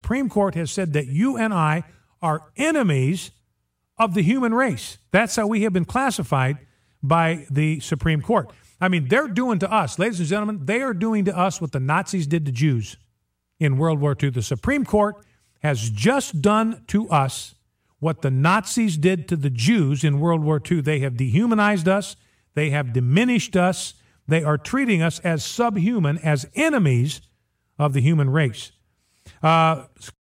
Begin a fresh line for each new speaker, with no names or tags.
Supreme Court has said that you and I are enemies of the human race. That's how we have been classified by the Supreme Court. I mean, they're doing to us, ladies and gentlemen, they are doing to us what the Nazis did to Jews in World War II. The Supreme Court has just done to us what the Nazis did to the Jews in World War II. They have dehumanized us. They have diminished us. They are treating us as subhuman, as enemies of the human race.